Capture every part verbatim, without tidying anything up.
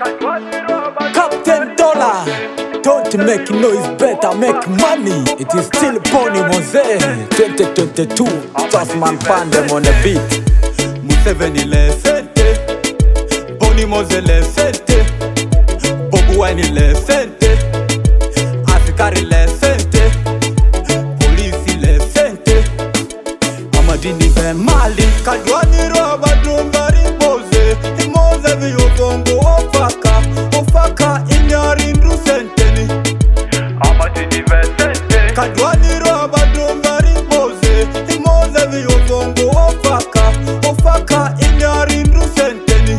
Captain Dollar, don't make noise, better make money. It is still Pony Mose twenty twenty-two, Tosman Pandem on the beat. Museveni le sente, Pony Mose le sente, Bobu Wine le sente, Afikari le sente, Polisi le sente, Amadini ve Mali, Kadwani roba drumbari Mose, Mose vi yogongo ofaka, ofaka inyari ndru senteni. Amadini ve sente, Kadwani roba drumbari Mose, Mose vi yogongo ofaka, ofaka inyari ndru senteni.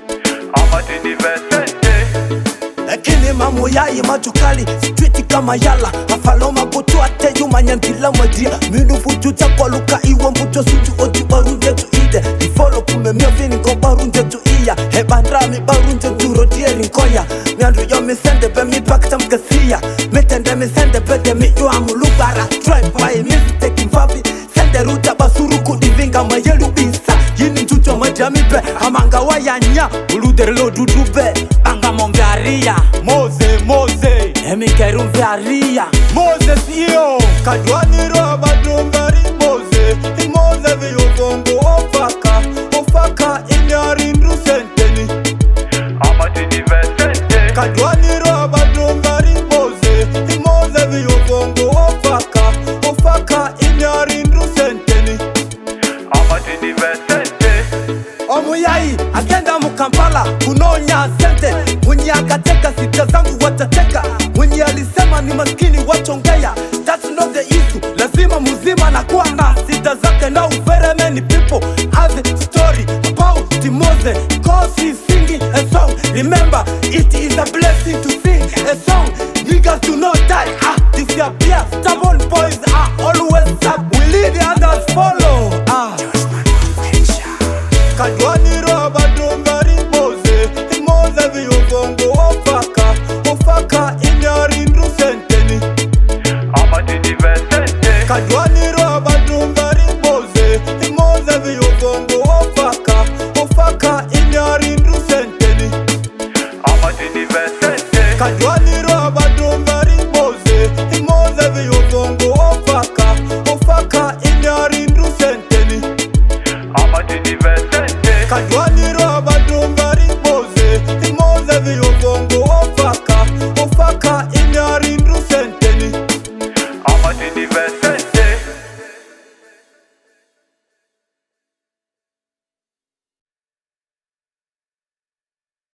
Amadini ve sente. Lakini mamu yayi matukali street kama yala afaloma botu ateju manyantila madia minu futu takwa luka iwa mbuto sutu oti barunje tu ide di follow kume miofini ko barunje tu iya hebandra mi barunje tu rotieri nkoya miandru yo mi sende be mi pakta mkasiya metende mi sende be de mi yu amulubara drive by mistake mfafi sende ruta basuru kudivinga mayelu bisa yini ntuto majami be amanga wayanya uludere dudu be anga mongaria Mose, Mose, emi kerum varia Mose siyo, Kadwani roba drumbari Mose, Mose vi yogongo ofaka, ofaka inyari ndru senteni. Amadini ve sente, Kadwani roba drumbari Mose, Mose vi yogongo ofaka, ofaka inyari ndru senteni. Amadini ve sente. Omuyayi, agenda mu Kampala, kunonya sente. Mwenye akateka sita zangu watateka. Mwenye alisema ni maskini wachongea. That's not the issue, lazima muzima na kuwa na sita zake. Now very many people have a story about Mose, cause he's singing a song. Remember, it is a blessing to sing a song. Niggas do not die, ah, disappear. Stubborn boys are always up. We lead the others follow.